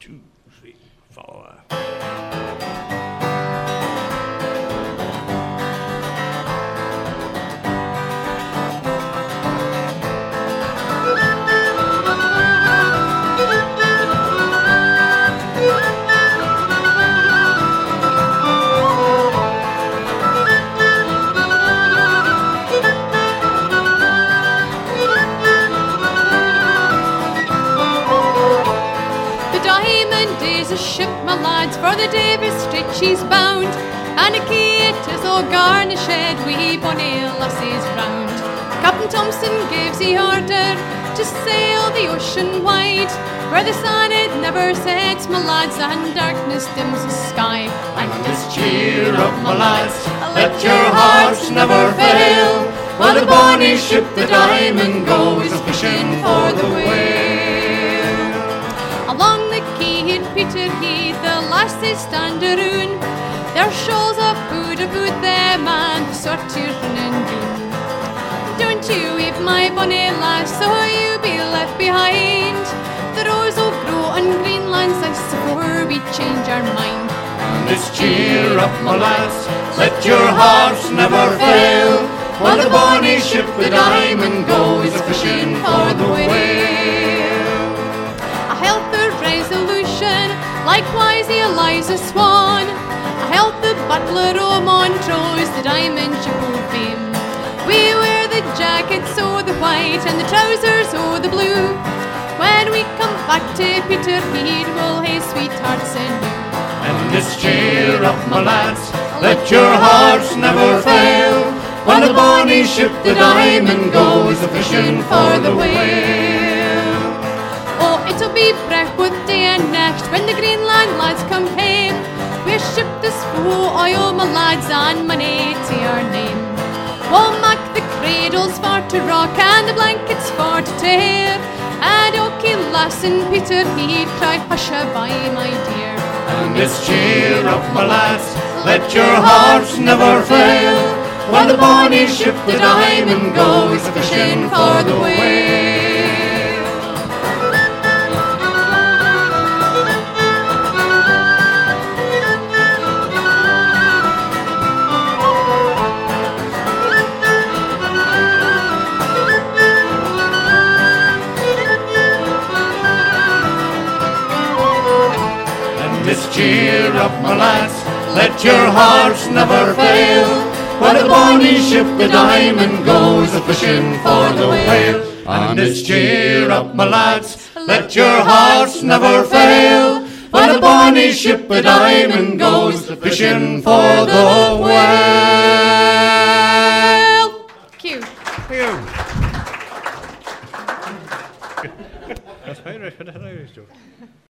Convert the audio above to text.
2, 3, 4. A ship, my lads, for the Davis Strait she's bound, and a key it is all garnished wi' bonny lassies round. Captain Thompson gives the order to sail the ocean wide, where the sun it never sets, my lads, and darkness dims the sky. And just cheer up, my lads, let your hearts never fail, while the bonny ship, the Diamond, goes fishing for the whale. Along the quay in Peterheath the lasses stand aroon, their shawls of food about them and the sort you're running doon. Don't you weep, my bonny lass, so you be left behind. The rose will grow on Greenland's ice before we change our mind. And just cheer up, my lads, let your hearts never fail, while the bonny ship, the Diamond, goes fishing for the whale. Likewise the Eliza Swan, I help the butler o' Montrose, the Diamond ship o' fame. We wear the jackets o' the white and the trousers o' the blue. When we come back to Peterhead, we'll hae sweethearts anew. And just cheer up, my lads, let your hearts never fail, when the bonny ship, the Diamond, goes a-fishing for the whale. Oh, it'll be breakfast day and next when the Greenland lads come hame. We'll ship this full oil, my lads, and money to our name. We'll make the cradles for to rock and the blankets for to tear, and Oakie lass in Peterhead cry hush-a-bye, my dear. And just cheer up, my lads, let your hearts never fail, when the bonny ship, the Diamond, goes fishing for the whale. Just cheer up, my lads, let your hearts never fail, when the bonny ship, the Diamond, goes a-fishing for the whale. And just cheer up, my lads, let your hearts never fail, when the bonny ship, the Diamond, goes a-fishing for the whale. Cue. That's Irish, that's an Irish joke.